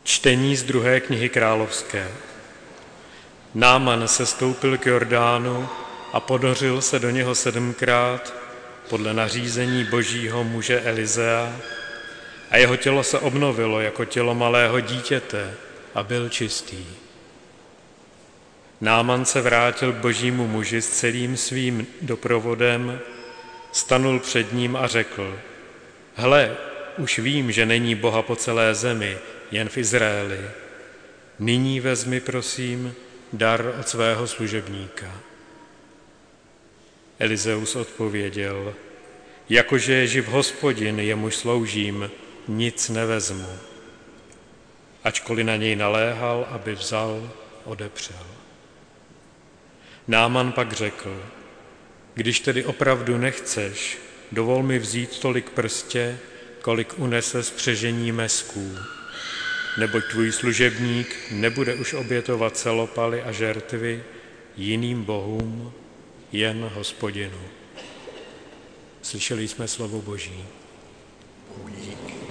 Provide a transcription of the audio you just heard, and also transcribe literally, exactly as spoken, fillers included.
Čtení z druhé knihy královské. Náman se stoupil k Jordánu a ponořil se do něho sedmkrát podle nařízení božího muže Elizea a jeho tělo se obnovilo jako tělo malého dítěte a byl čistý. Náman se vrátil k božímu muži s celým svým doprovodem, stanul před ním a řekl: Hle, už vím, že není Boha po celé zemi, jen v Izraeli. Nyní vezmi, prosím, dar od svého služebníka. Elizeus odpověděl: Jakože je živ Hospodin, jemuž sloužím, nic nevezmu. Ačkoliv na něj naléhal, aby vzal, odepřel. Náman pak řekl: Když tedy opravdu nechceš, dovol mi vzít tolik prstě, kolik unese spřežení mesků, neboť tvůj služebník nebude už obětovat celopaly a žertvy jiným bohům, jen Hospodinu. Slyšeli jsme slovo Boží. Dík.